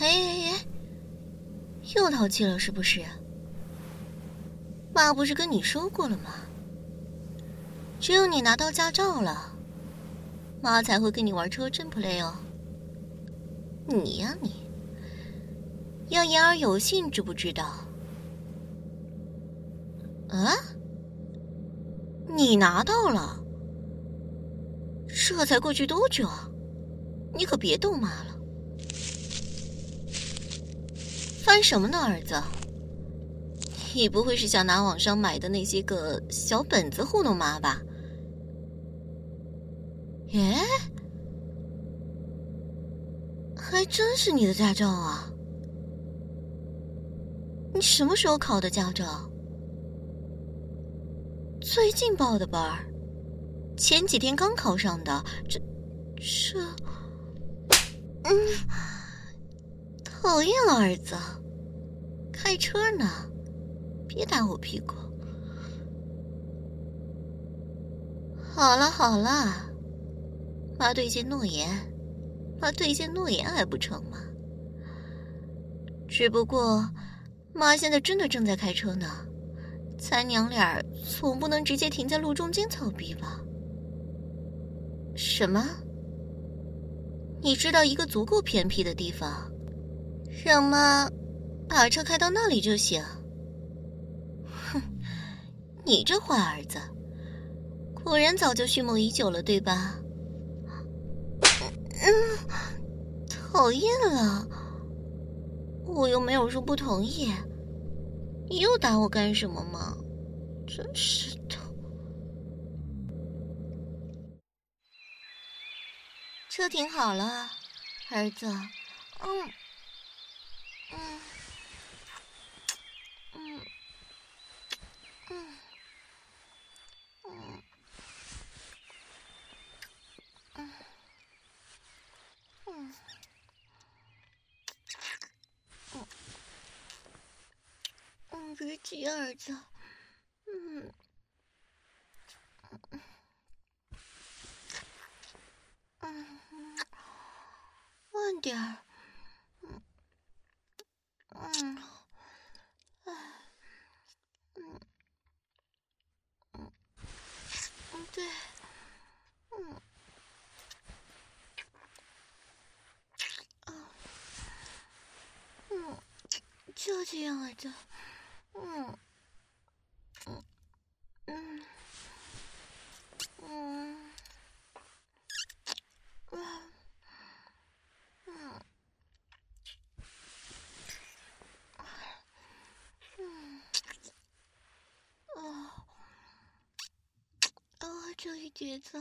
嘿，又淘气了是不是？妈不是跟你说过了吗？只有你拿到驾照了，妈才会跟你玩车震 play 哦。你呀你，要言而有信，知不知道？啊？你拿到了？这才过去多久？你可别逗妈了。翻什么呢，儿子？你不会是想拿网上买的那些个小本子糊弄妈吧？耶，还真是你的驾照啊！你什么时候考的驾照？最近报的班儿，前几天刚考上的。讨厌了，儿子，开车呢，别打我屁股。好了好了，妈兑现诺言还不成吗？只不过妈现在真的正在开车呢，咱娘俩总不能直接停在路中间操逼吧？什么？你知道一个足够偏僻的地方，让妈把车开到那里就行？哼，你这坏儿子，果然早就蓄谋已久了，对吧？讨厌了，我又没有说不同意，你又打我干什么嘛？真是的。车停好了，儿子。别急，儿子。慢点儿。对。就这样，儿子。这一节奏。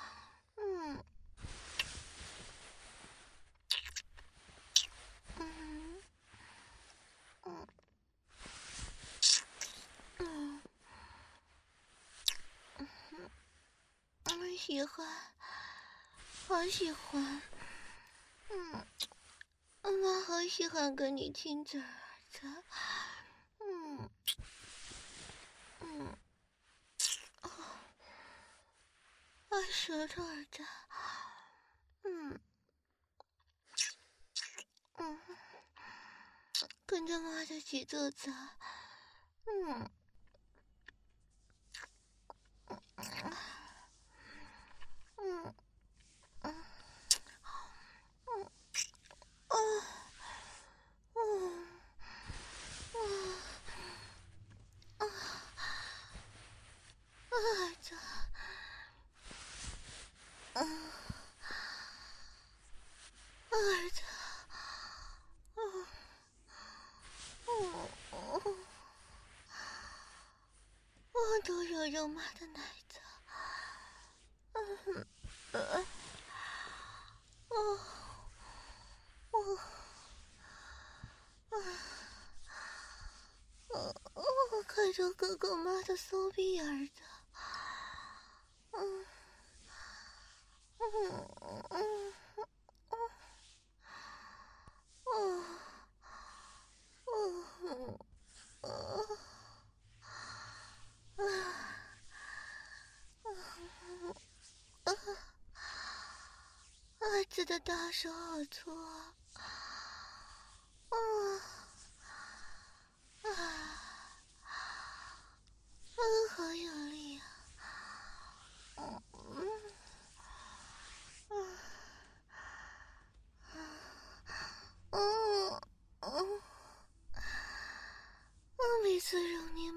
喜欢，好喜欢。妈好喜欢跟你亲嘴，儿子。舌头，儿子。跟着妈的节奏走。儿子。儿子。我都揉揉妈的奶子。看着哥哥妈的骚逼，儿子。儿子的大手好粗啊！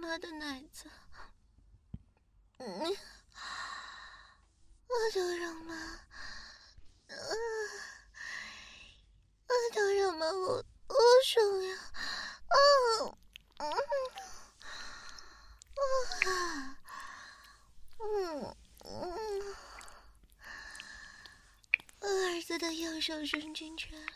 妈的奶子。我都让妈，我都让妈我爽呀！我儿子的右手伸进去了，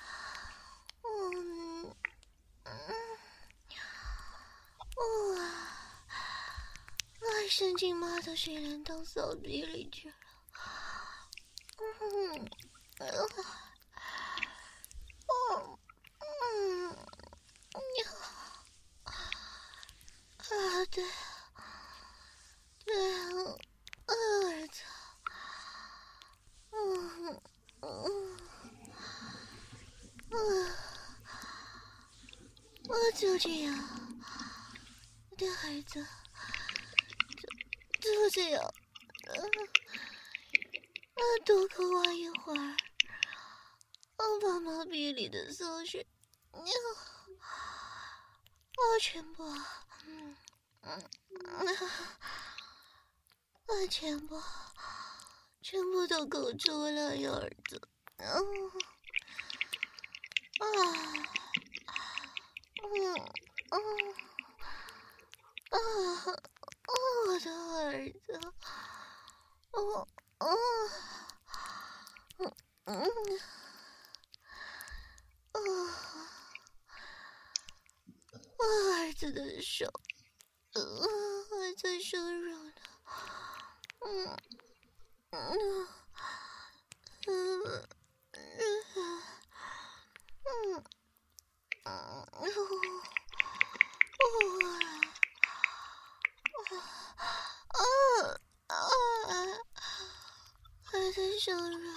我伸进妈的水帘洞骚逼里去了。对，儿子，我就这样，对儿子，就这样，多口挖一会儿，我把妈逼里的骚水，我全部，我全部都勾出了呀，儿子，我的儿子，我儿子的手，还在收柔呢，还在收柔，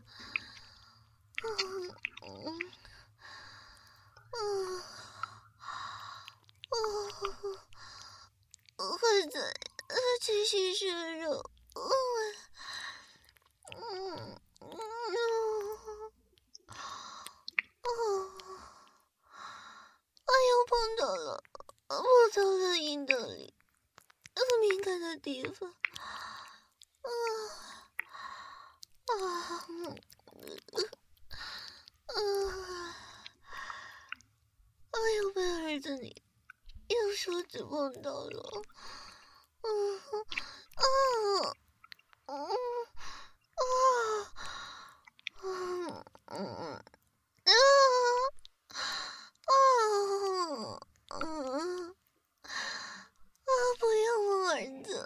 还在继续收柔，哎呦，碰到了不走的阴道里敏感的地方，哎呦，被儿子你用手指碰到了，不要我儿子，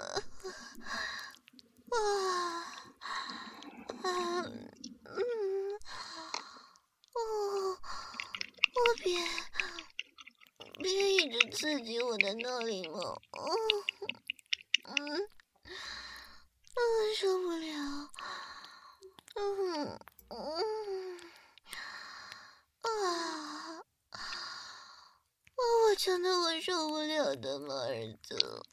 我别一直刺激我的那里嘛，受不了，我真的我受不了的嘛，儿子，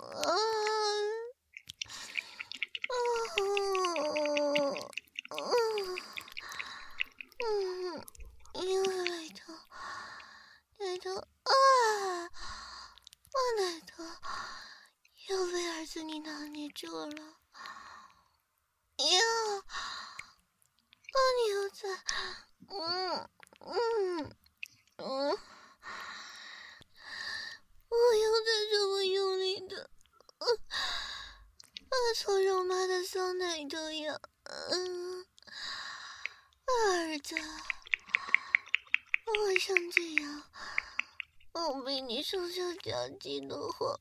因为奶头，我奶头又被儿子你拿捏住了，你又在，我又在这么用力的，搓肉妈的骚奶头呀，儿子，我想这样，我被你手下夹击的话，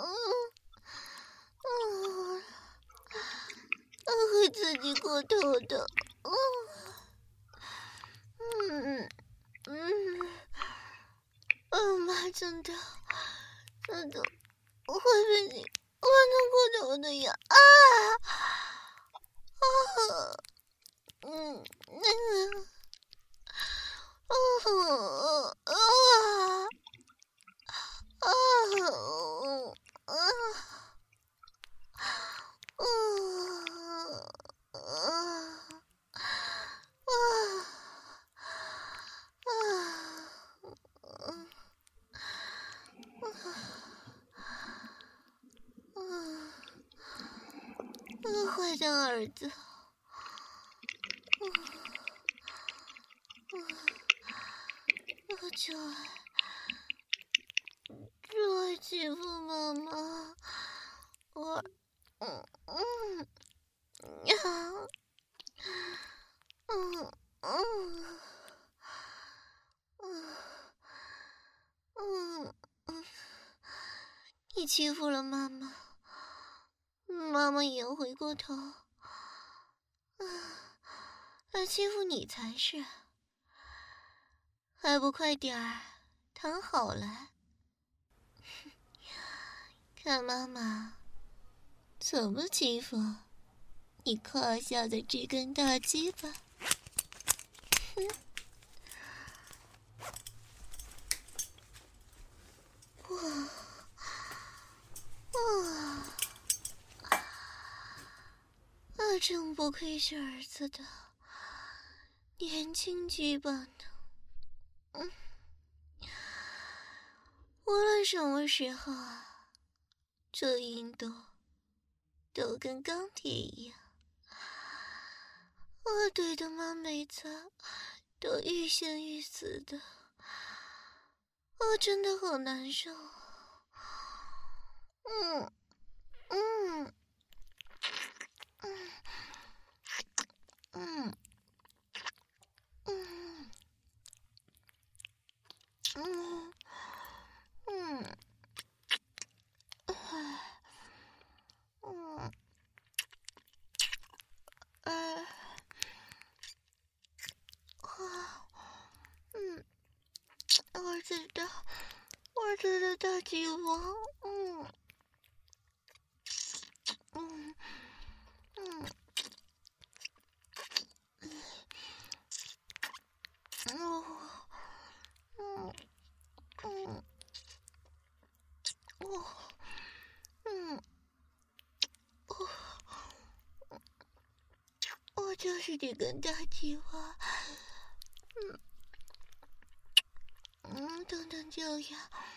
会自己过头的，妈真的会被你玩弄过头的呀， 下儿子。就爱欺负妈妈，你欺负了妈妈，妈妈也回过头，来欺负你才是，还不快点儿躺好了？看妈妈怎么欺负你胯下的这根大鸡巴。真不愧是儿子的年轻鸡巴呢。无论什么时候这运动都跟钢铁一样，我对的妈每次都欲仙欲死的，我真的好难受。我知道大鸡巴，我就是这根大鸡巴，等等就要，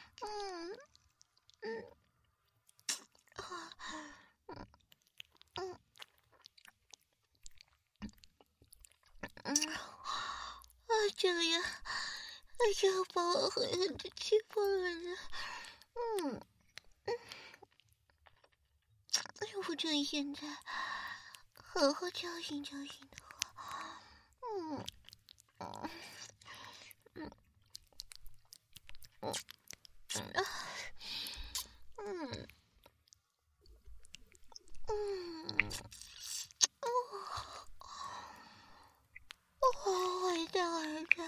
这样，就要把我狠狠的欺负了呢。如果趁现在好好教训教训的话，我的儿子，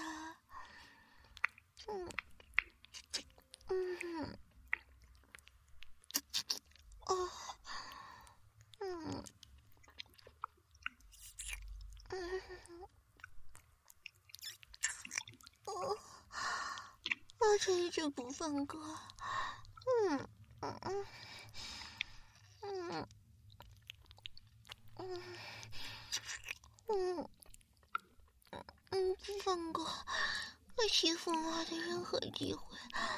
我这一直不放过，不放过我欺负妈的任何机会，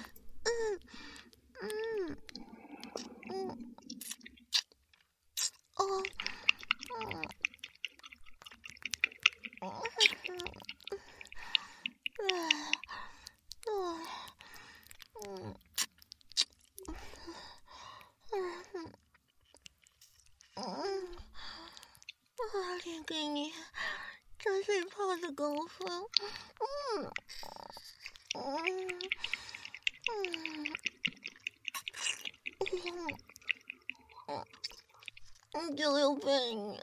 连给你扎水泡的功夫，就要被你，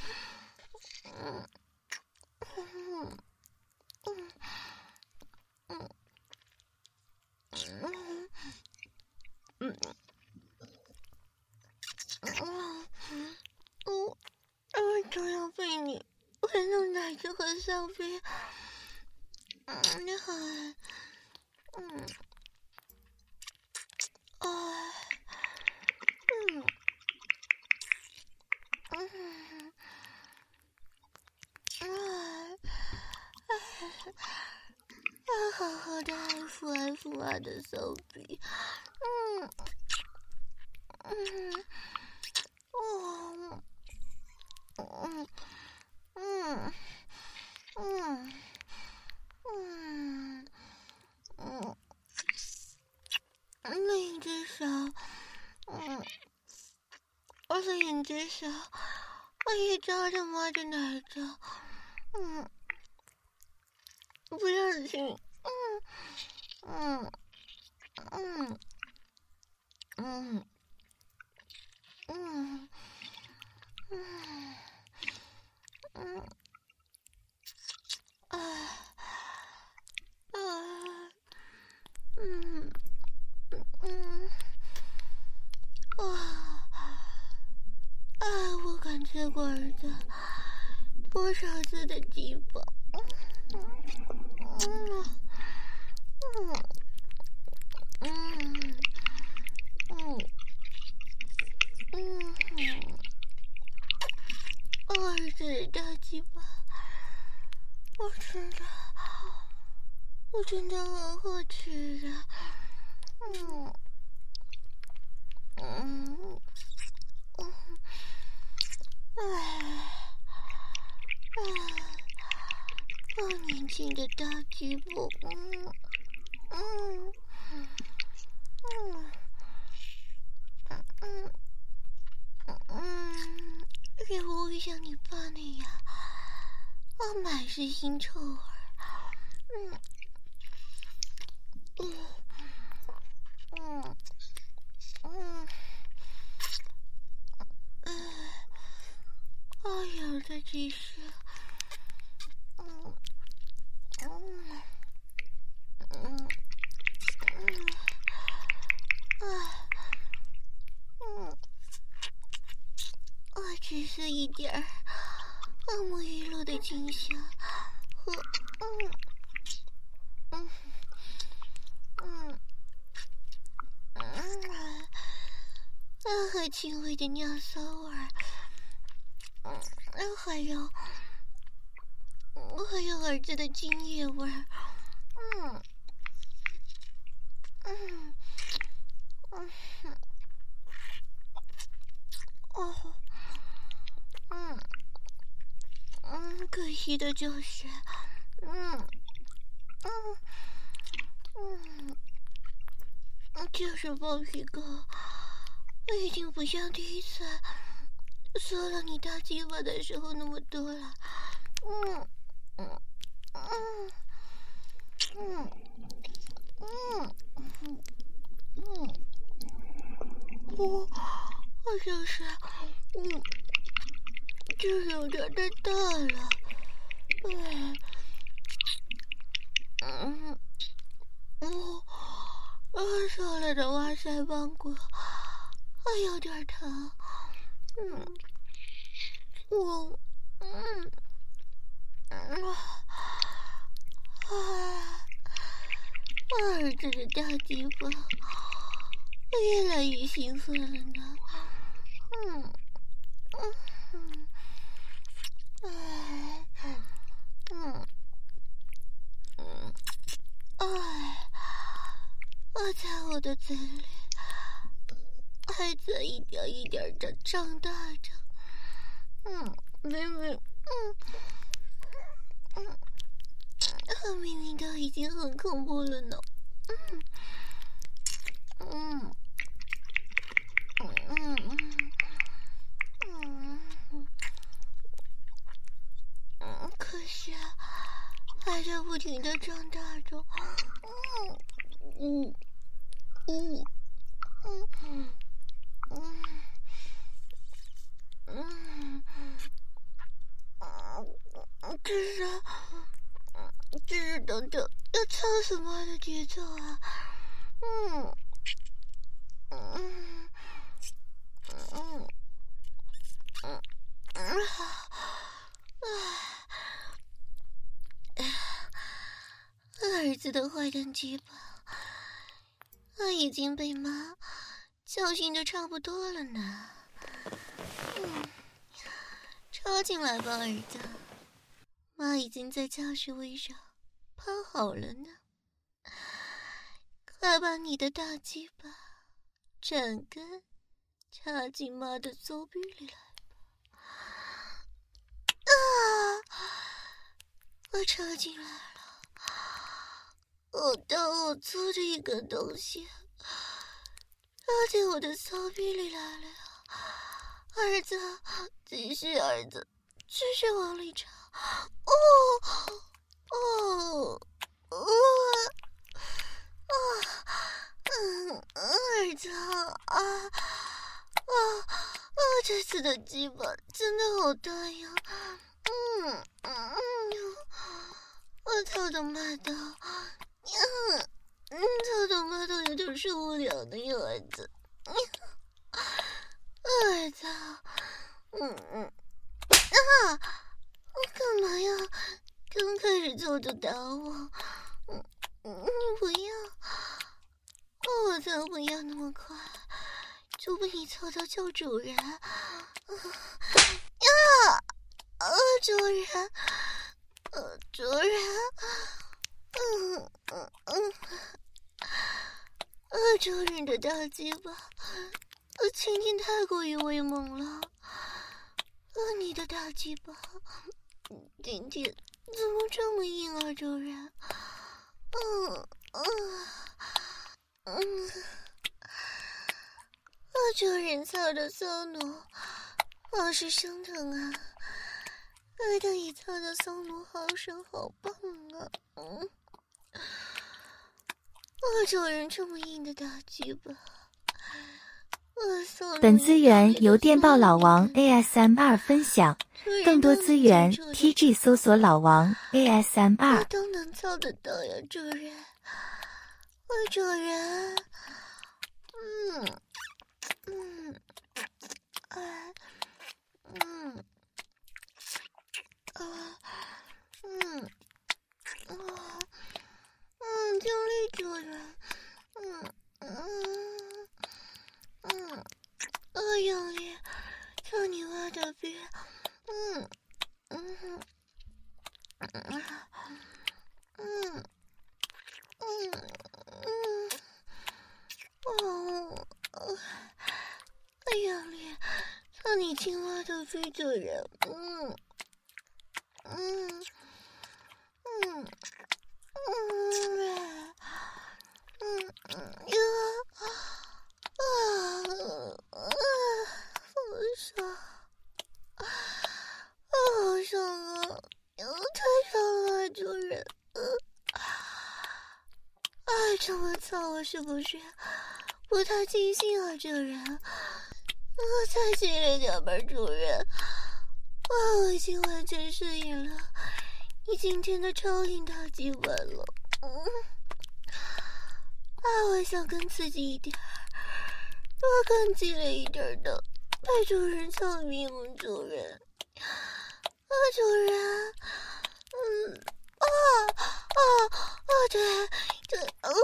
就要被你玩弄奶子和小臂，你好，好好的爱抚妈的手臂， 手，我也抓着妈的奶子，不要紧，我感觉过儿子多少次的鸡巴，儿子的大鸡巴，我真的很好吃啊，好年轻的大鸡巴，也不会像你爸那样，我满是腥臭味。有的只是，我只是一点儿耳目一露的惊吓和和轻微的尿骚味儿，还有儿子的精液味儿，可惜的就是，就是包皮哥，我已经不像第一次缩了你大鸡巴的时候那么多了，我就是有点太大了，说了的挖腮帮骨还有点疼，儿子的大鸡巴越来越兴奋了呢，我在我的嘴里还在一点一点的长大着，明明都已经很恐怖了呢，可是还在不停的长大中，这是等着要操死妈的节奏啊！儿子的坏蛋鸡巴，已经被妈教训的差不多了呢。抄进来吧，儿子，妈已经在教室位上趴好了呢。快把你的大鸡巴整根插进妈的骚逼里来吧！我插进来了，好大好粗的一根东西插进我的骚逼里来了呀！ 儿子，继续，儿子，继续往里插。儿子这次的鸡巴真的好大呀！我头都麻到，头都麻到有点受不了的呀，儿子。儿子，干嘛呀？刚开始就打我，你不要，我才不要那么快就被你操到叫主人。主人，主人，主人的大鸡巴，今天太过于威猛了。你的大鸡巴今天怎么这么硬啊，主人？主人操的骚奴，好是生疼啊！他一操的骚奴好爽好棒啊！主人这么硬的大鸡巴。 本资源由电报老王 ASMR 分享，更多资源 TG 搜索老王 ASMR。 我都能操得到呀，主人。主人，尽力，主人。用力操你挖的逼，用力操你青蛙的逼，主人。好爽啊！太爽了，主人。这么操我是不是不太尽兴啊，主人？再激烈点吧，主人。我已经完全适应了你今天的超硬大鸡巴了。我想更刺激一点，更激烈一点的被主人操命，主人。主人，对，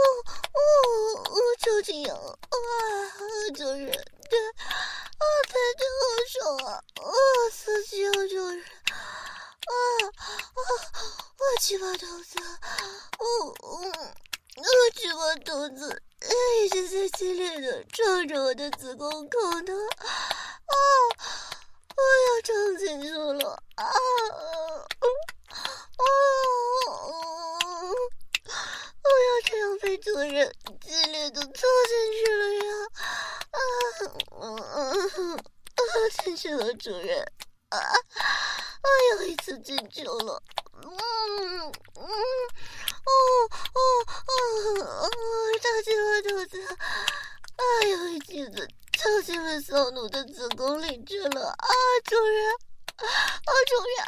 就这样，主人，对，真好爽啊，刺激啊，主人，鸡巴头子，鸡巴头子一直在激烈的撞着我的子宫口呢，我要撞进去了，我要这样被主人激烈的操进去了呀！进去了，主人，又一次进去了，大鸡巴肚子，又一记子操进了骚奴的子宫里去了，主人，主人，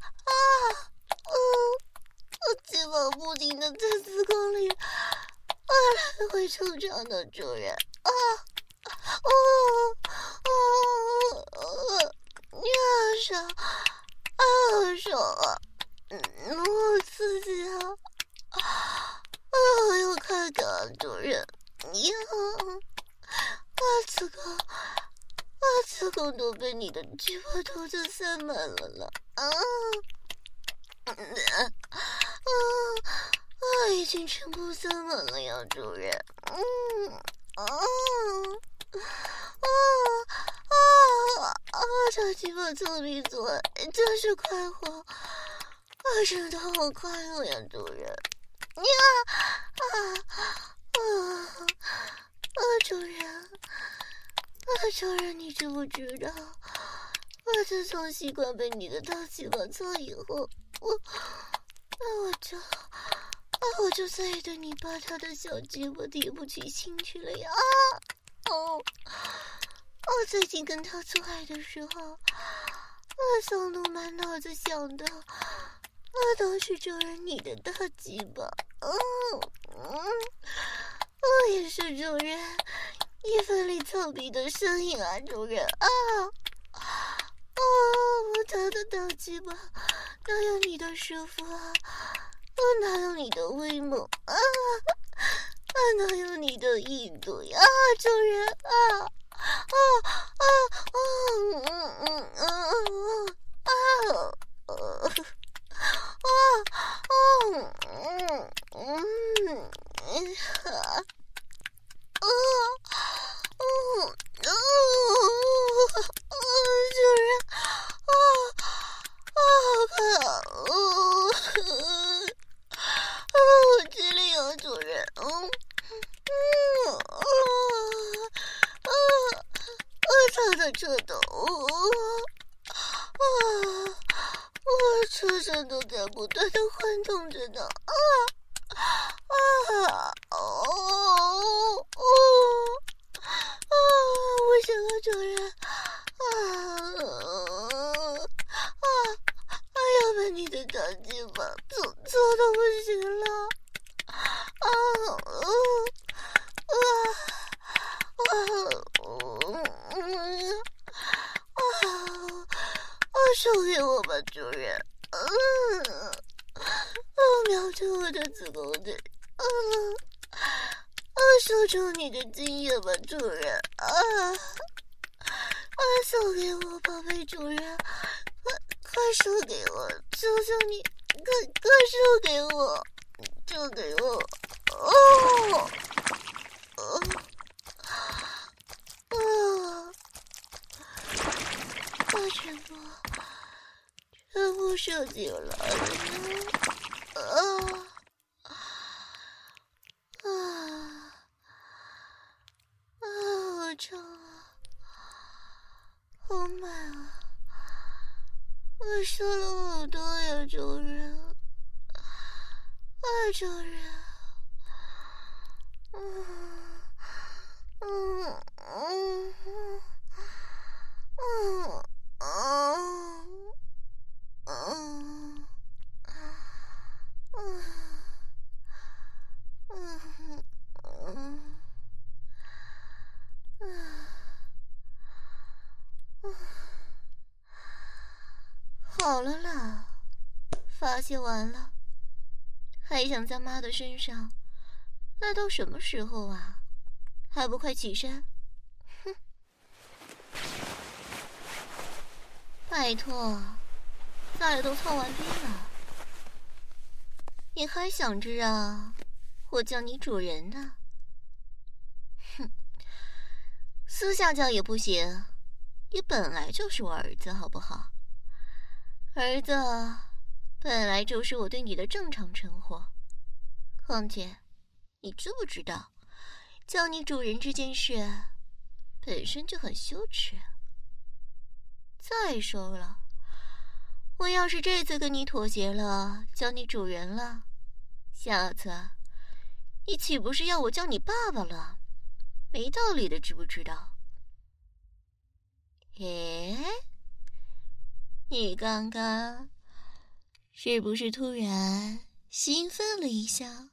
鸡巴不停的在子宫里来回抽插的，主人，爽，好爽啊！好刺激啊！好有快感，主人，子宫都被你的鸡巴头子塞满了了，已经全部塞满了呀，主人，这鸡巴操闭嘴，真是快活，真的好快乐呀，主人，主人， 主人，你知不知道，我自从习惯被你的大鸡巴操以后，我就再也对你爸他的小鸡巴提不起兴趣了呀！我最近跟他做爱的时候，我想都满脑子想的，都是主人你的大鸡巴。我也是主人一奋力操逼的声音啊，主人啊！我他的大鸡巴哪有你的舒服啊？哪有你的威猛啊？哪有你的意图呀，主人啊！车身都在不断的晃动着呢。我想要主人要把你的大鸡巴做到不行了。收给我吧，主人。瞄着我的子宫腿。收住你的精液吧，主人。送给我，宝贝主人。快收给我，求求你，快收给我，就给我。全部射进来了。好长啊，好满啊！我射了好多呀，主人。主人。好了啦，发泄完了，还想在妈的身上赖到什么时候啊？还不快起身！哼！拜托，菜都操完毕了，你还想着啊？我叫你主人呢？哼！私下叫也不行，你本来就是我儿子，好不好？儿子本来就是我对你的正常称呼，况且你知不知道，叫你主人这件事本身就很羞耻。再说了，我要是这次跟你妥协了，叫你主人了，下次你岂不是要我叫你爸爸了？没道理的，知不知道？你刚刚是不是突然兴奋了一下？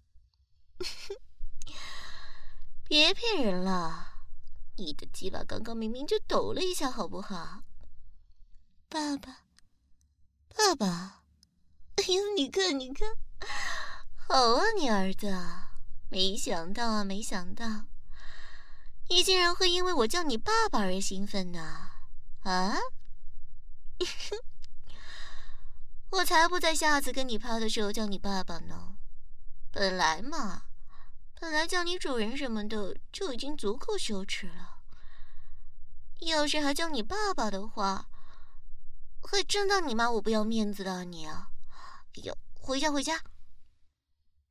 别骗人了，你的鸡巴刚刚明明就抖了一下，好不好？爸爸，爸爸，哎呦，你看，好啊，你儿子，没想到，你竟然会因为我叫你爸爸而兴奋呢？啊？我才不在下次跟你趴的时候叫你爸爸呢。本来叫你主人什么的就已经足够羞耻了，要是还叫你爸爸的话，会真当你妈我不要面子的你啊！哎呦，回家。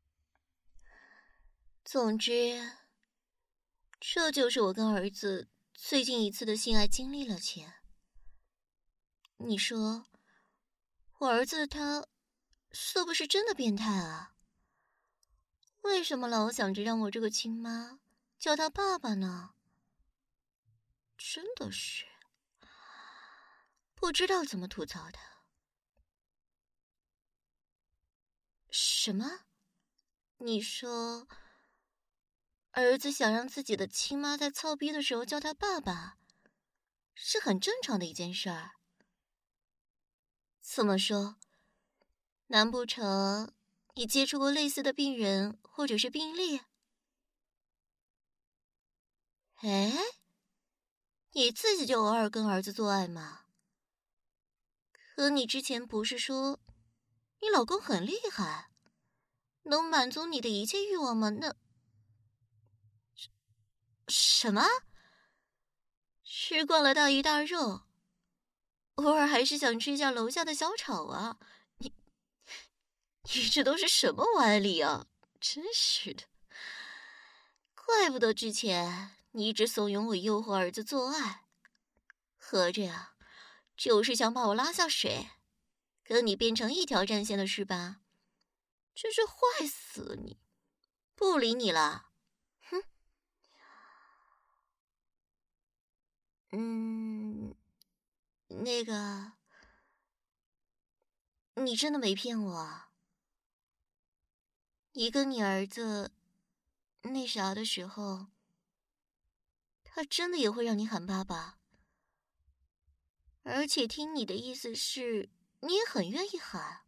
总之，这就是我跟儿子最近一次的性爱经历了前，你说我儿子他是不是真的变态啊？为什么老想着让我这个亲妈叫他爸爸呢？真的是不知道怎么吐槽他。什么？你说儿子想让自己的亲妈在操逼的时候叫他爸爸，是很正常的一件事儿。怎么说？难不成你接触过类似的病人或者是病例？哎，你自己就偶尔跟儿子做爱吗？可你之前不是说你老公很厉害，能满足你的一切欲望吗？那什么？吃惯了大鱼大肉，偶尔还是想吃一下楼下的小炒啊！你这都是什么歪理啊？真是的，怪不得之前你一直怂恿我诱惑儿子做爱，合着呀，就是想把我拉下水，跟你变成一条战线的是吧？真是坏死了你！不理你了，哼。那个，你真的没骗我啊？你跟你儿子那啥的时候，他真的也会让你喊爸爸？而且听你的意思是，你也很愿意喊。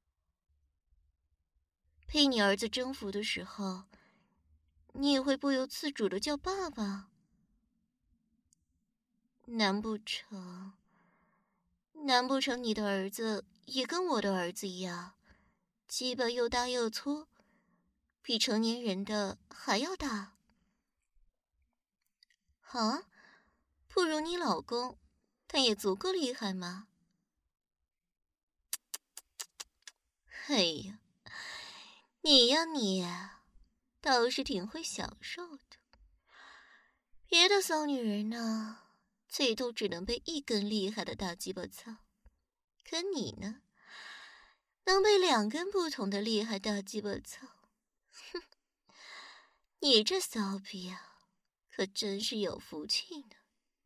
被你儿子征服的时候，你也会不由自主的叫爸爸？难不成你的儿子也跟我的儿子一样，鸡巴又大又粗，比成年人的还要大？啊，不如你老公，但也足够厉害吗？哎呀，你倒是挺会享受的。别的骚女人呢，最多只能被一根厉害的大鸡巴操，可你呢，能被2根不同的厉害大鸡巴操。哼，你这骚逼啊，可真是有福气呢。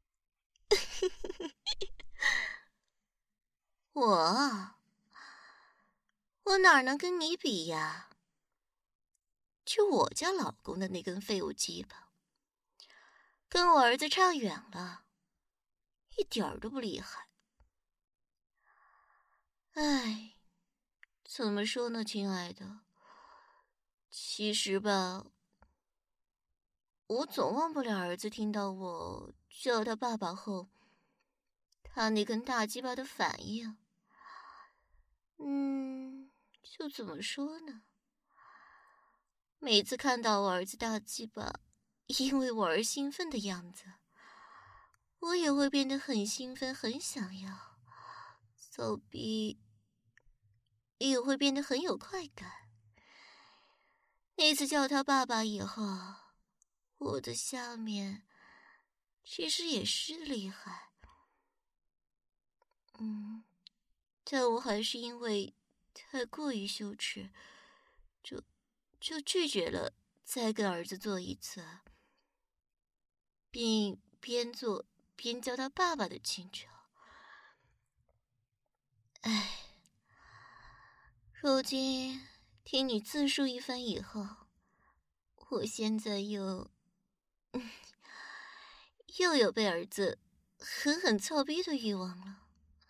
我哪能跟你比呀？就我家老公的那根废物鸡巴，跟我儿子差远了，一点儿都不厉害。唉，怎么说呢，亲爱的？其实吧，我总忘不了儿子听到我叫他爸爸后，他那根大鸡巴的反应。就怎么说呢？每次看到我儿子大鸡巴因为我而兴奋的样子，我也会变得很兴奋，很想要，手臂也会变得很有快感。那次叫他爸爸以后，我的下面其实也是厉害，但我还是因为太过于羞耻，就拒绝了再跟儿子做一次，并边做边叫他爸爸的亲潮。唉，如今听你自述一番以后，我现在又有被儿子狠狠操逼的欲望了。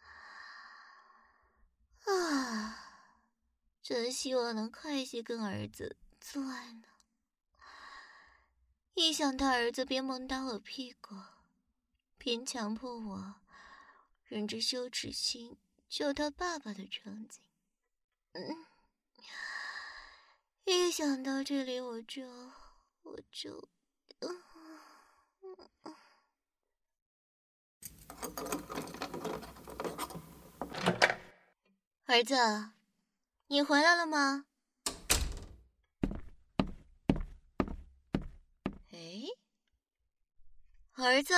啊，真希望能快些跟儿子做爱呢。一想到儿子边猛打我屁股，边强迫我忍着羞耻心叫他爸爸的场景，一想到这里我就，儿子，你回来了吗？哎， 儿子，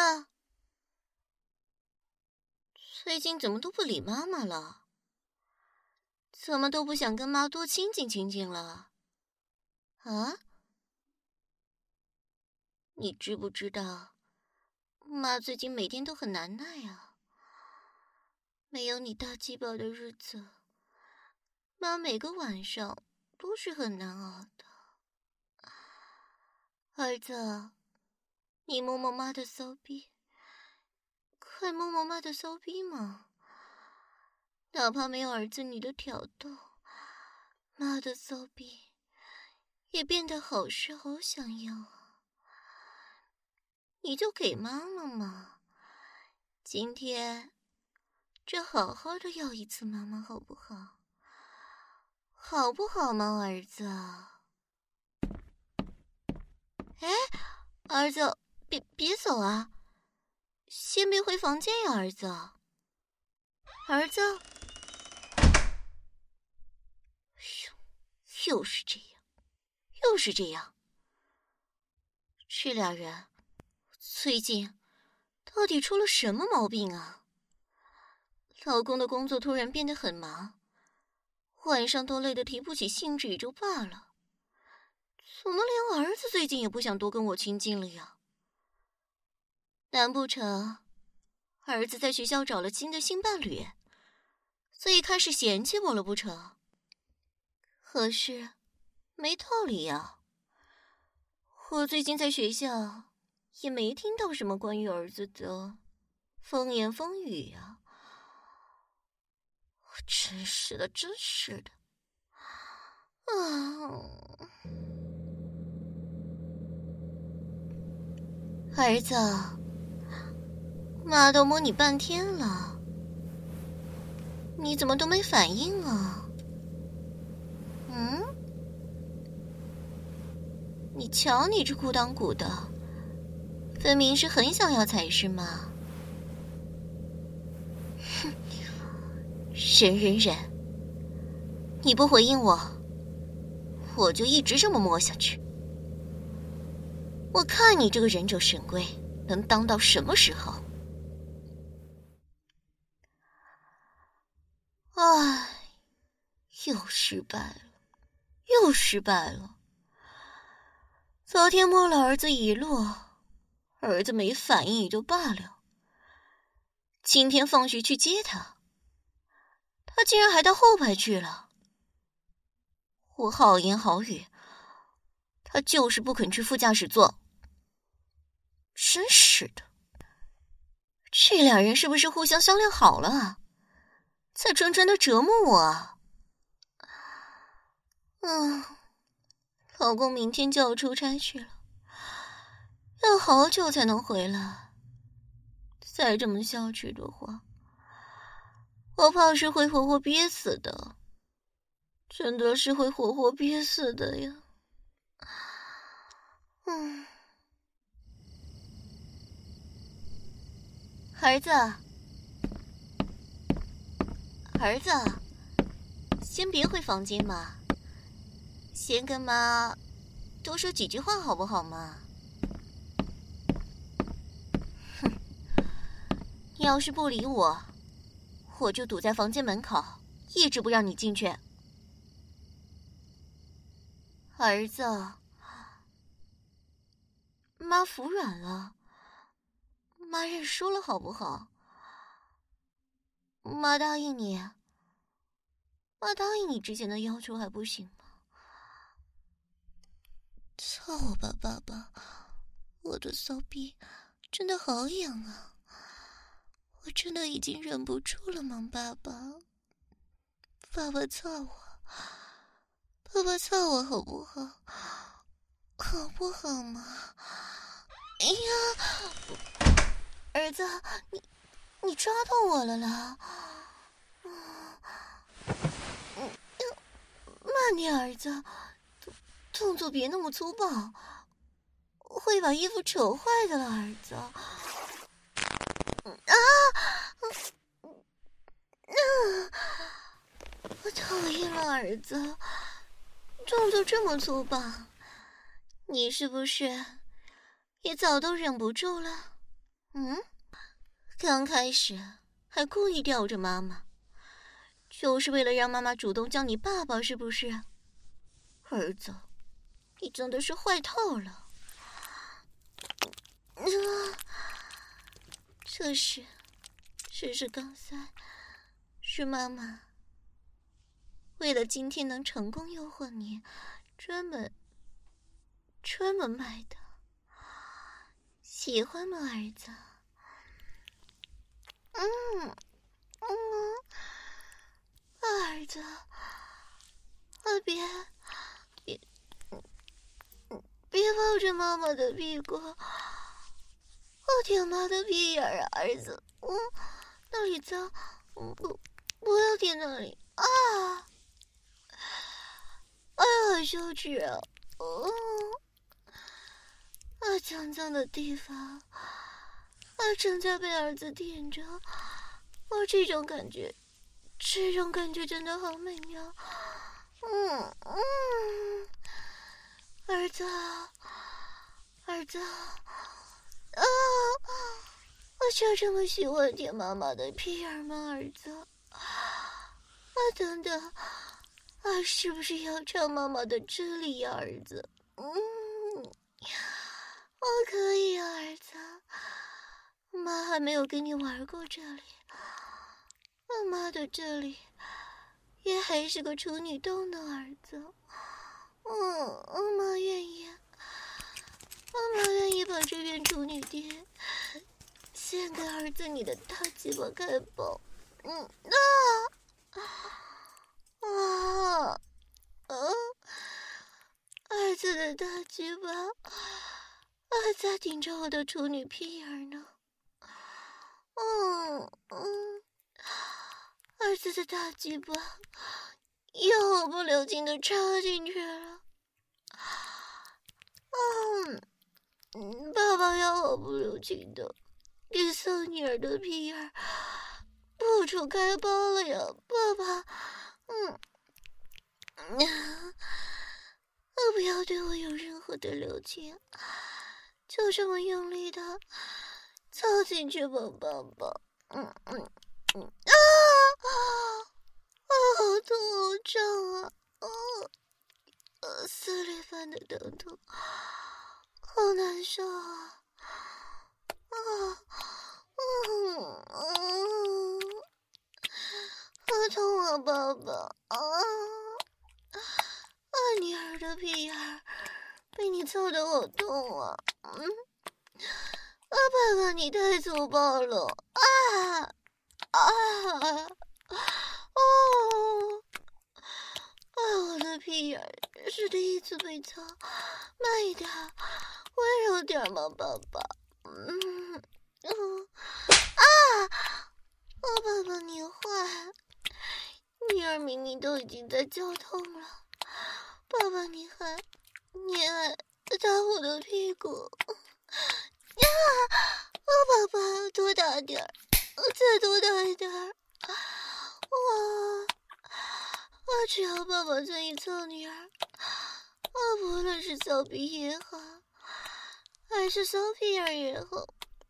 最近怎么都不理妈妈了？怎么都不想跟妈多亲近亲近了？啊？你知不知道，妈最近每天都很难耐啊。没有你大鸡巴的日子，妈每个晚上都是很难熬的。儿子，你摸摸妈的骚逼，快摸摸妈的骚逼嘛！哪怕没有儿子你的挑逗，妈的骚逼也变得好湿好想要啊！你就给妈妈嘛，今天这好好的要一次妈妈好不好？好不好嘛，儿子？哎，儿子，别走啊！先别回房间呀，儿子。儿子，又是这样，又是这样。这俩人最近到底出了什么毛病啊？老公的工作突然变得很忙，晚上都累得提不起兴致也就罢了，怎么连儿子最近也不想多跟我亲近了呀？难不成儿子在学校找了新伴侣，所以开始嫌弃我了不成？可是没道理呀，我最近在学校也没听到什么关于儿子的风言风语呀。真是的，真是的。儿子，妈都摸你半天了，你怎么都没反应啊？你瞧你这裤裆鼓的，分明是很想要才是嘛。哼，忍，你不回应我，我就一直这么摸下去。我看你这个忍者神龟能当到什么时候？唉，又失败了。昨天摸了儿子一路，儿子没反应也就罢了。今天放学去接他，他竟然还到后排去了。我好言好语，他就是不肯去副驾驶座。真是的，这俩人是不是互相商量好了啊？在纯纯的折磨我啊！老公明天就要出差去了，要好久才能回来。再这么下去的话，我怕是会活活憋死的，真的是会活活憋死的呀。儿子，先别回房间嘛，先跟妈多说几句话好不好嘛？哼，你要是不理我，我就堵在房间门口，一直不让你进去。儿子，妈服软了，妈认输了好不好？妈答应你之前的要求还不行吗？操我吧，爸爸，我的骚逼真的好痒啊！我真的已经忍不住了吗，爸爸？爸爸操我好不好？好不好嘛？哎呀，儿子，你抓到我了啦！慢点，儿子，动作别那么粗暴，会把衣服扯坏的了，儿子。我讨厌了，儿子，动作这么粗暴，你是不是也早都忍不住了， 刚开始还故意吊着妈妈，就是为了让妈妈主动叫你爸爸，是不是？儿子，你真的是坏透了。这是刚才是妈妈为了今天能成功诱惑你，专门买的。喜欢吗，儿子？儿子，别抱着妈妈的屁股，我舔妈的屁眼儿啊，儿子。那里脏，不要舔那里啊！哎呀，好羞耻啊！脏脏的地方，正在被儿子舔着，这种感觉真的好美妙。儿子，我就这么喜欢舔妈妈的屁眼吗，儿子？等等，是不是要尝妈妈的知力呀，儿子？我可以啊，儿子。妈还没有跟你玩过这里，妈的这里也还是个处女洞的儿子。妈愿意把这片处女地献给儿子你的大鸡巴开包。儿子的大鸡巴在顶着我的处女屁眼呢。儿子的大鸡巴又毫不留情地插进去了。爸爸要毫不留情的给小女儿的屁眼不出开包了呀，爸爸。不要对我有任何的留情，就这么用力的凑进去吧，爸爸。好痛好胀啊！撕裂般的疼痛，好难受啊！好痛啊，爸爸！女儿的屁眼被你凑得好痛啊！爸爸你太粗暴了！我的屁眼是第一次被操，慢一点，温柔点嘛，爸爸。爸爸你坏，女儿明明都已经在叫痛了，爸爸你还打我的屁股。爸爸多打点儿，再多打一点儿。只要爸爸愿意操女儿，不论是骚逼也好，还是骚屁眼也好，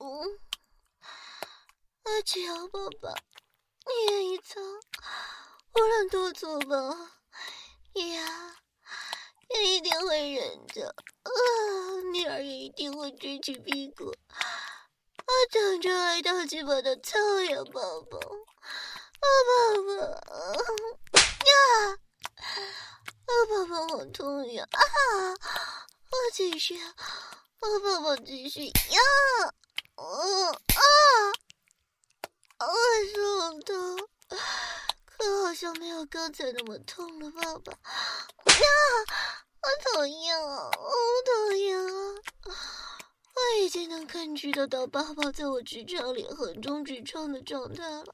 只要爸爸你愿意操，无论多粗暴，也一定会忍着。女儿也一定会撅起屁股，等着挨大鸡巴的操呀，宝宝。爸爸，爸爸好痛呀！继续，爸爸继续呀！手好痛，可好像没有刚才那么痛了，爸爸。好讨厌啊，好讨厌啊！我已经能感觉得到爸爸在我直肠里横冲直撞的状态了。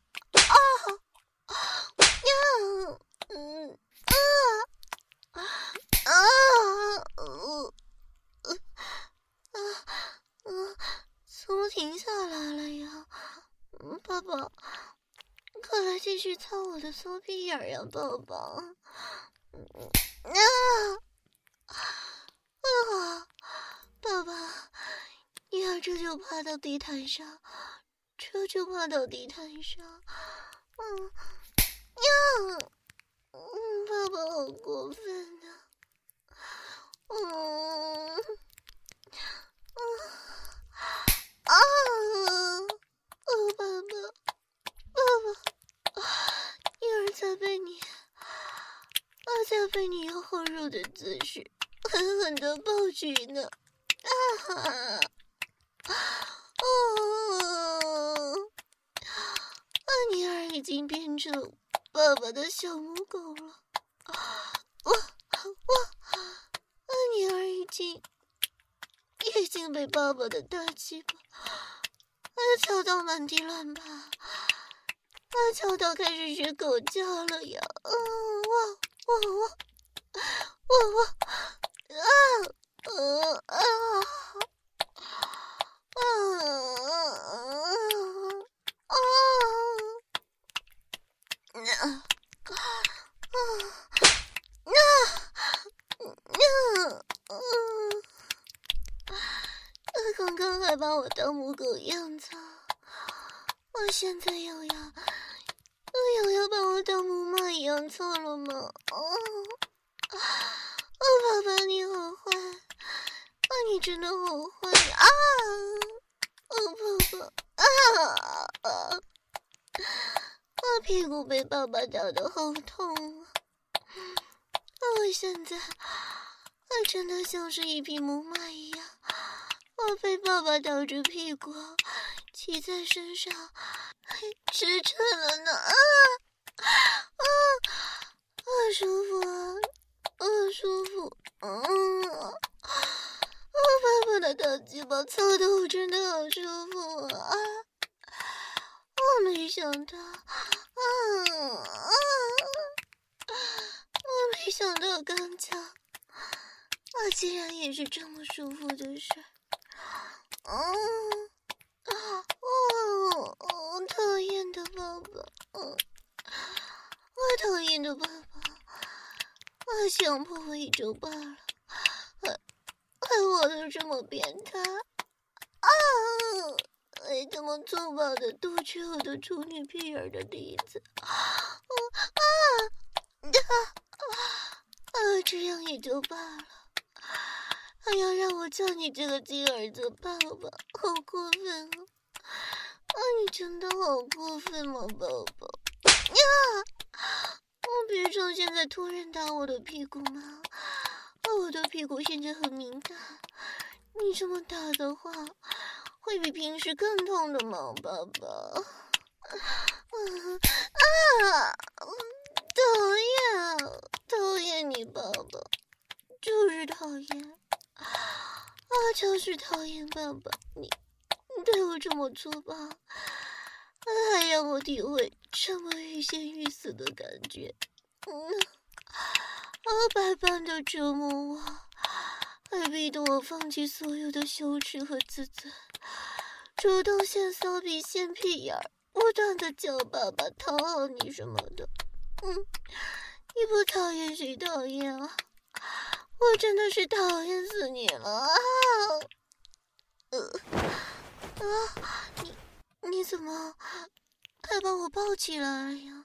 怎么停下来了呀？爸爸，快来继续操我的骚屁眼呀，爸爸！爸爸，女儿这就就趴到地毯上，就趴到地毯上。爸爸好过分啊！爸爸，女儿才被你用后入的姿势狠狠地抱举呢！女儿已经变成爸爸的小母狗了。女儿已经被爸爸的大鸡巴敲到满地乱爬，敲到开始学狗叫了呀！刚刚还把我当母狗养着，我现在又要把我当母马一样做了吗？爸爸你好坏，你真的好坏啊！爸爸，我屁股被爸爸打得好痛啊！我现在真的像是一匹母马一样，我被爸爸倒着屁股骑在身上，支撑了呢！好舒服啊，好舒服！爸爸的大鸡巴操的我真的好舒服啊！我没想到，刚讲，竟然也是这么舒服的事儿。讨厌的爸爸，我讨厌的爸爸，我强迫我一周罢了，害我都这么变态还这么粗暴的夺取我的处女屁眼的例子，这样也就罢了，还要让我叫你这个金儿子爸爸，好过分啊！你真的好过分吗，宝宝？我别说现在突然打我的屁股吗？我的屁股现在很敏感，你这么打的话，会比平时更痛的吗，宝宝？讨厌你爸爸，就是讨厌，就是讨厌爸爸，你对我这么粗暴，还让我体会这么欲仙欲死的感觉，百般的折磨我，还逼得我放弃所有的羞耻和自尊，主动献骚逼献屁眼儿，不断的叫爸爸讨好你什么的。你不讨厌谁讨厌啊？我真的是讨厌死你了你怎么还把我抱起来呀？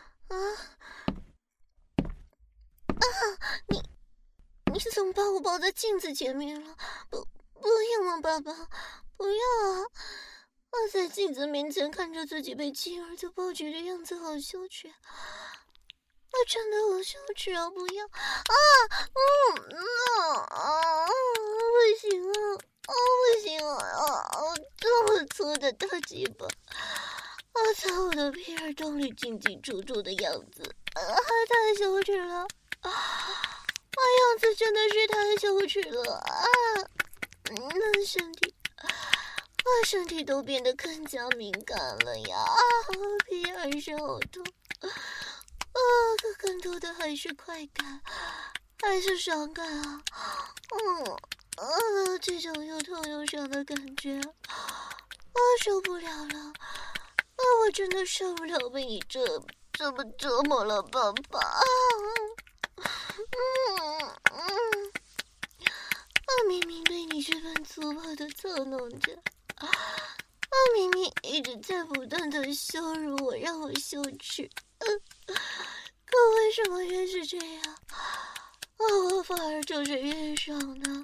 你怎么把我抱在镜子前面了？不要啊，爸爸，不要啊！我在镜子面前看着自己被亲儿子抱举的样子，好羞耻。我真的好羞耻啊！不要不行啊！不行啊！这么粗的大鸡巴，在我的屁眼洞里进进出出的样子，太羞耻了！样子真的是太羞耻了那我身体都变得更加敏感了呀！屁眼是好痛可更多的还是快感，还是爽感啊！这种又痛又爽的感觉，我受不了了！我真的受不了被你这么折磨了，爸爸！明明被你这般粗暴的操弄着， 直在不断的羞辱我，让我羞耻。可为什么越是这样，我反而就是越爽呢？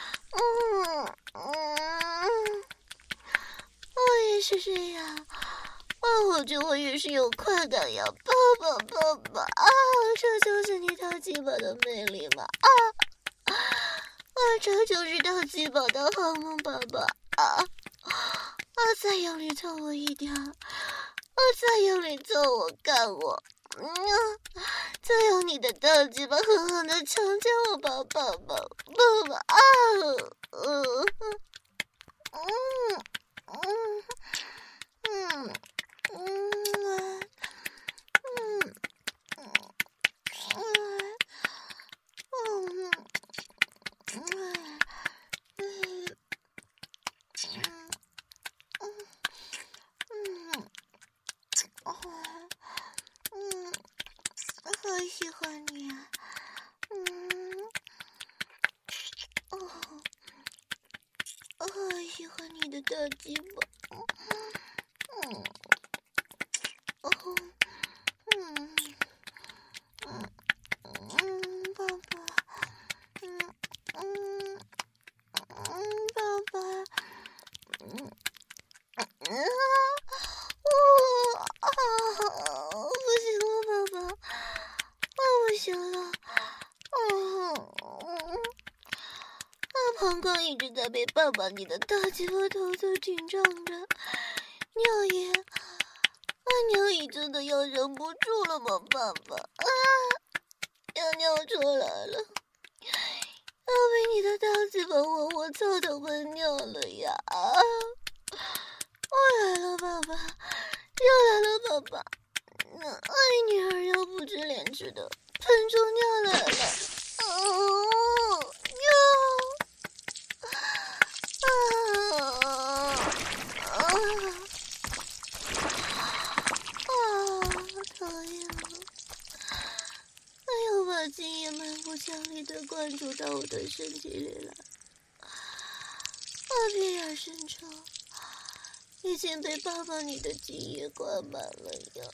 我也是这样。我觉得我越是有快感呀，爸爸这就是你大鸡巴的魅力吗？这就是大鸡巴的好吗，爸爸？再用力揍我一点，再用力揍我，干我，再用你的大鸡巴狠狠的强奸我吧，爸爸好喜欢你啊，好喜欢你的大鸡巴，爸爸，爸爸，不行了，爸爸，不行了，膀胱一直在被爸爸你的大鸡巴头子紧张着，尿液真的要忍不住了吗，爸爸？要尿出来了，要被你的大鸡巴我操的喷尿了呀！我来了，爸爸，又来了，爸爸。女儿又不知廉耻的喷出尿来了，讨厌了！又把精液漫不经心地灌注到我的身体里来，屁眼深处已经被爸爸你的精液灌满了呀！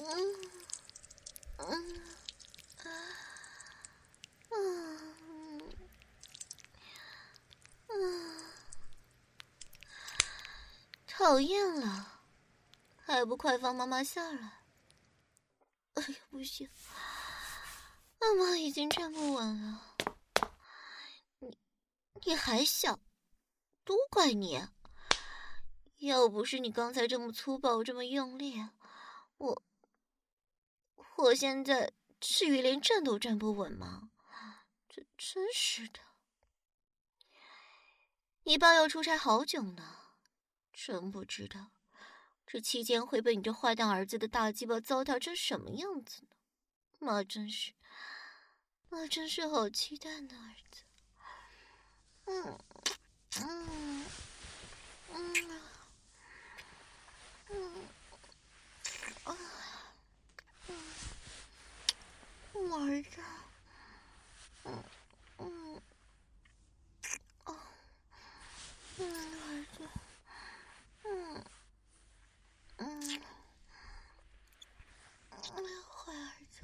讨厌了，还不快放妈妈下来！哎呀，不行，妈妈已经站不稳了。你还小，都怪你！要不是你刚才这么粗暴，这么用力，我现在至于连站都站不稳吗？这真是的。你爸要出差好久呢，真不知道这期间会被你这坏蛋儿子的大鸡巴糟蹋成什么样子呢？妈真是好期待呢，儿子。儿子，儿子，坏儿子，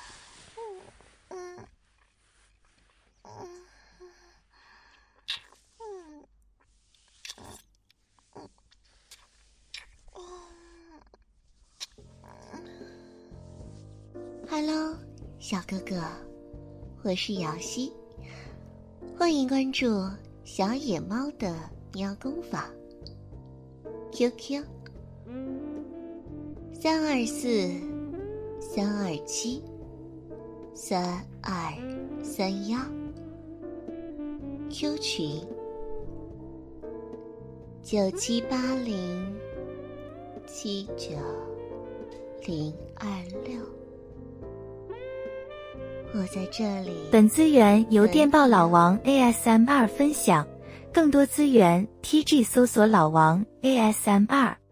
Hello， 小哥哥，我是瑶溪，欢迎关注小野猫的喵工坊 ，QQ 324-327-3231，Q 群978079-026。我在这里。本资源由电报老王 ASMR 分享，更多资源 TG 搜索老王 ASMR。